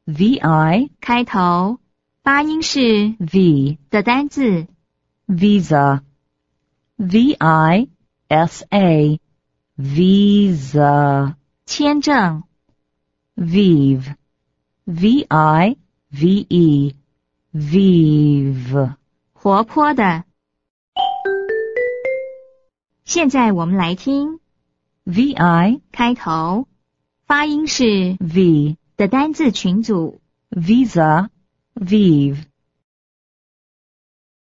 vi 开头发音是 v 的单字 visa visa visa 签证 vive vive vive 活泼的。现在我们来听 vi 开头发音是 v 的单字群组 visa vive